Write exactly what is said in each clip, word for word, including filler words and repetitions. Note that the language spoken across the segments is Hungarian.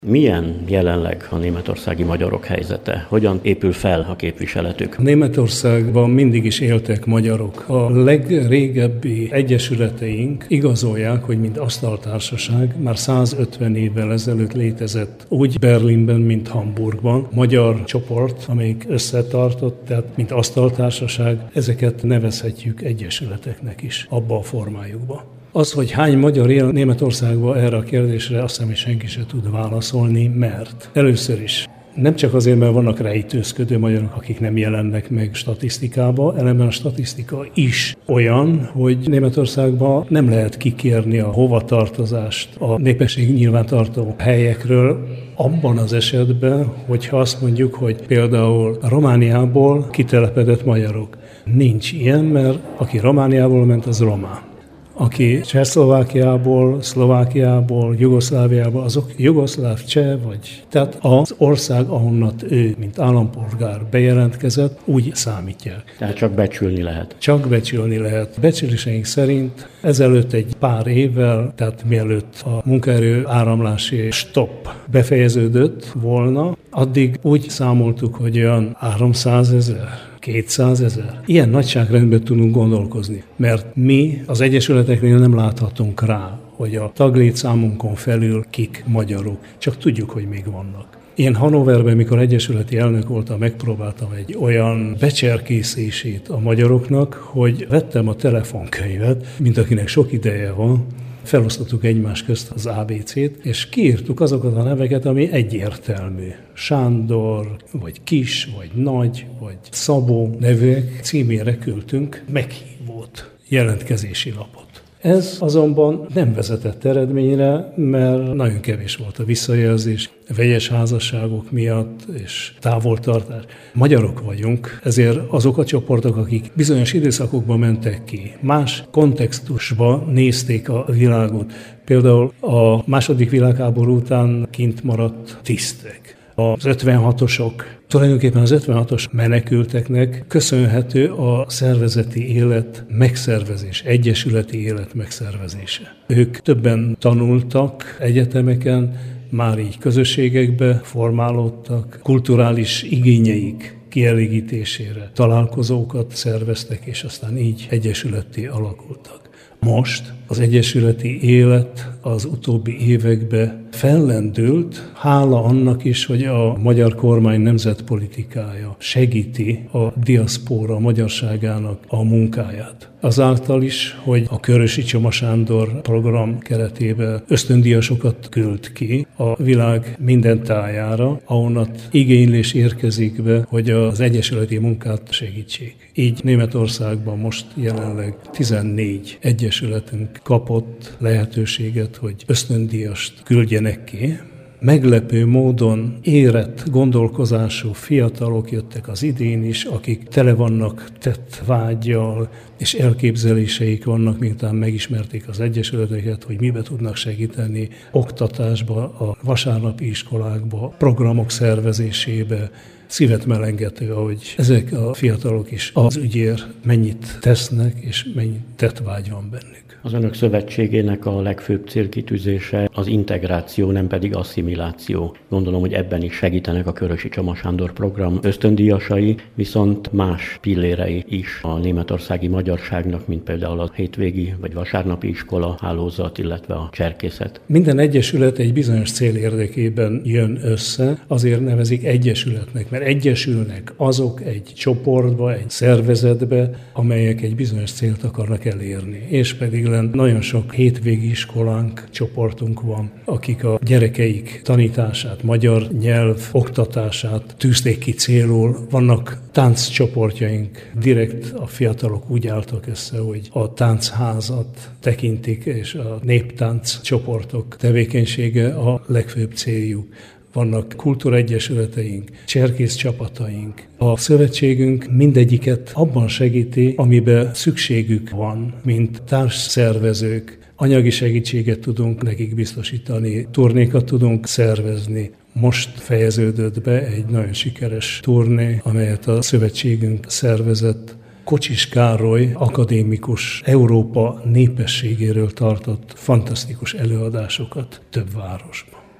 Milyen jelenleg a németországi magyarok helyzete? Hogyan épül fel a képviseletük? Németországban mindig is éltek magyarok. A legrégebbi egyesületeink igazolják, hogy mint asztaltársaság már százötven évvel ezelőtt létezett úgy Berlinben, mint Hamburgban. Magyar csoport, amelyik összetartott, tehát mint asztaltársaság, ezeket nevezhetjük egyesületeknek is, abba a formájukban. Az, hogy hány magyar él Németországban, erre a kérdésre azt hiszem, hogy senki se tud válaszolni, mert először is nem csak azért, mert vannak rejtőzködő magyarok, akik nem jelennek meg statisztikába, ellenben a statisztika is olyan, hogy Németországban nem lehet kikérni a hovatartozást a népesség nyilvántartó helyekről, abban az esetben, hogyha azt mondjuk, hogy például Romániából kitelepedett magyarok. Nincs ilyen, mert aki Romániából ment, az román. Aki Csehszlovákiából, Szlovákiából, Jugoszláviából, azok jugoszláv, cseh vagy. Tehát az ország, ahonnan ő, mint állampolgár bejelentkezett, úgy számítják. Tehát csak becsülni lehet. Csak becsülni lehet. Becsüléseink szerint ezelőtt egy pár évvel, tehát mielőtt a munkaerő áramlási stopp befejeződött volna, addig úgy számoltuk, hogy olyan háromszázezer, kétszázezer. Ilyen nagyságrendben tudunk gondolkozni, mert mi az egyesületeknél nem láthatunk rá, hogy a taglétszámunkon felül kik magyarok, csak tudjuk, hogy még vannak. Én Hannoverben, mikor egyesületi elnök voltam, megpróbáltam egy olyan becserkészését a magyaroknak, hogy vettem a telefonkönyvet, mint akinek sok ideje van, felosztottuk egymás közt az á bé cét, és kiírtuk azokat a neveket, ami egyértelmű. Sándor, vagy Kis, vagy Nagy, vagy Szabó nevűek címére küldtünk meghívót, jelentkezési lapot. Ez azonban nem vezetett eredményre, mert nagyon kevés volt a visszajelzés, vegyes házasságok miatt és távoltartás. Magyarok vagyunk, ezért azok a csoportok, akik bizonyos időszakokban mentek ki, más kontextusba nézték a világot. Például a második világháború után kint maradt tisztek. Az ötvenhatosok, tulajdonképpen az ötvenhatos menekülteknek köszönhető a szervezeti élet megszervezés, egyesületi élet megszervezése. Ők többen tanultak egyetemeken, már így közösségekbe formálódtak, kulturális igényeik kielégítésére találkozókat szerveztek, és aztán így egyesületté alakultak. Most az egyesületi élet az utóbbi években fellendült, hála annak is, hogy a magyar kormány nemzetpolitikája segíti a diaszpóra magyarságának a munkáját. Azáltal is, hogy a Körösi Csoma Sándor program keretében ösztöndíjasokat küld ki a világ minden tájára, ahonnan igénylés érkezik be, hogy az egyesületi munkát segítsék. Így Németországban most jelenleg tizennégy egyesületünk kapott lehetőséget, hogy ösztöndíjast küldjenek ki. Meglepő módon érett gondolkozású fiatalok jöttek az idén is, akik tele vannak tett vággyal, és elképzeléseik vannak, miután megismerték az egyesületeket, hogy mibe tudnak segíteni oktatásba, a vasárnapi iskolákba, programok szervezésébe. Szívet melengető, ahogy ezek a fiatalok is az ügyért mennyit tesznek, és mennyit tettvágy van bennük. Az Önök Szövetségének a legfőbb célkitűzése az integráció, nem pedig asszimiláció. Gondolom, hogy ebben is segítenek a Körösi Csoma Sándor program ösztöndíjasai, viszont más pillérei is a németországi magyarságnak, mint például a hétvégi vagy vasárnapi iskola hálózat, illetve a cserkészet. Minden egyesület egy bizonyos cél érdekében jön össze, azért nevezik egyesületnek, mert egyesülnek azok egy csoportba, egy szervezetbe, amelyek egy bizonyos célt akarnak elérni. És pedig nagyon sok hétvégi iskolánk, csoportunk van, akik a gyerekeik tanítását, magyar nyelv oktatását tűzték ki célul. Vannak tánccsoportjaink, direkt a fiatalok úgy álltak össze, hogy a táncházat tekintik, és a néptánc csoportok tevékenysége a legfőbb céljuk. Vannak kultúraegyesületeink, cserkész csapataink. A szövetségünk mindegyiket abban segíti, amiben szükségük van, mint társszervezők. Anyagi segítséget tudunk nekik biztosítani, turnékat tudunk szervezni. Most fejeződött be egy nagyon sikeres turné, amelyet a szövetségünk szervezett. Kocsis Károly akadémikus Európa népességéről tartott fantasztikus előadásokat több városban.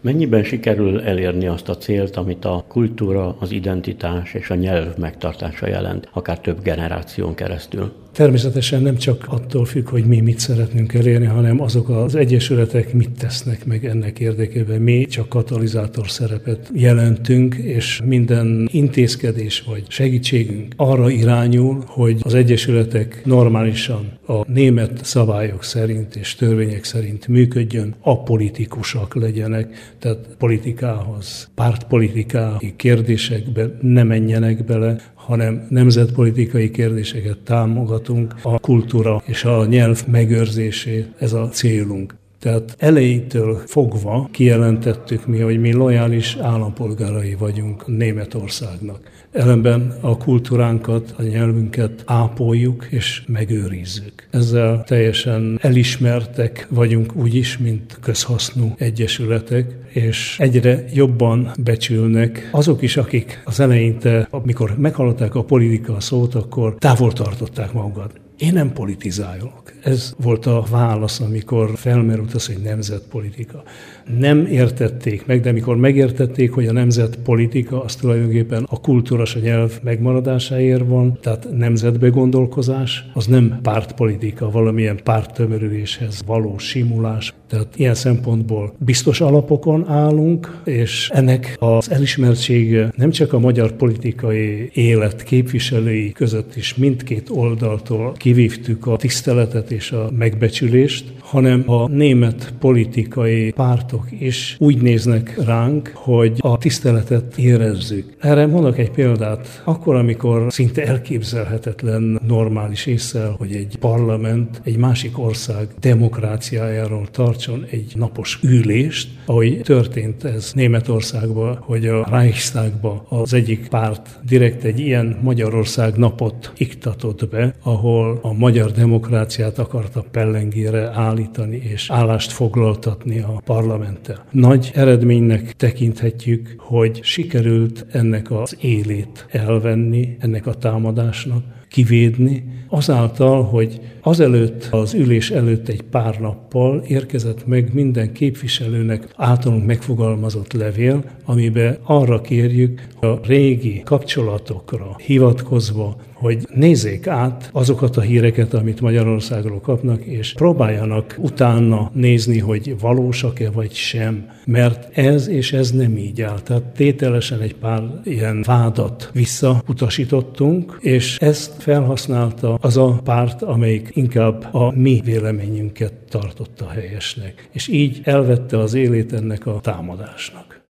Mennyiben sikerül elérni azt a célt, amit a kultúra, az identitás és a nyelv megtartása jelent, akár több generáción keresztül? Természetesen nem csak attól függ, hogy mi mit szeretnünk elérni, hanem azok az egyesületek mit tesznek meg ennek érdekében. Mi csak katalizátor szerepet jelentünk, és minden intézkedés vagy segítségünk arra irányul, hogy az egyesületek normálisan a német szabályok szerint és törvények szerint működjön, apolitikusak legyenek, tehát politikához, pártpolitikai kérdésekbe ne menjenek bele, hanem nemzetpolitikai kérdéseket támogatunk, a kultúra és a nyelv megőrzését, ez a célunk. Tehát elejétől fogva kijelentettük mi, hogy mi lojális állampolgárai vagyunk Németországnak. Ellenben a kultúránkat, a nyelvünket ápoljuk és megőrizzük. Ezzel teljesen elismertek vagyunk úgyis, mint közhasznú egyesületek, és egyre jobban becsülnek azok is, akik az eleinte, amikor meghallották a politika szót, akkor távol tartották magukat. Én nem politizálok. Ez volt a válasz, amikor felmerült az, hogy nemzetpolitika. Nem értették meg, de amikor megértették, hogy a nemzetpolitika az tulajdonképpen a kultúra és a nyelv megmaradásáért van, tehát nemzetbe gondolkozás, az nem pártpolitika, valamilyen párttömörüléshez való simulás. Tehát ilyen szempontból biztos alapokon állunk, és ennek az elismertsége nem csak a magyar politikai élet képviselői között is mindkét oldaltól kivívtuk a tiszteletet és a megbecsülést, hanem a német politikai pártok is úgy néznek ránk, hogy a tiszteletet érezzük. Erre mondok egy példát. Akkor, amikor szinte elképzelhetetlen normális ésszel, hogy egy parlament egy másik ország demokráciájáról tartson egy napos ülést, ahogy történt ez Németországban, hogy a Reichstagban az egyik párt direkt egy ilyen Magyarország napot iktatott be, ahol a magyar demokráciát akarta pellengére állítani és állást foglaltatni a parlamenttel. Nagy eredménynek tekinthetjük, hogy sikerült ennek az élét elvenni, ennek a támadásnak, kivédni, azáltal, hogy azelőtt, az ülés előtt egy pár nappal érkezett meg minden képviselőnek általunk megfogalmazott levél, amiben arra kérjük a régi kapcsolatokra hivatkozva, hogy nézzék át azokat a híreket, amit Magyarországról kapnak, és próbáljanak utána nézni, hogy valósak-e vagy sem, mert ez és ez nem így áll. Tehát tételesen egy pár ilyen vádat visszautasítottunk, és ezt felhasználta az a párt, amelyik inkább a mi véleményünket tartotta helyesnek. És így elvette az élét ennek a támadásnak.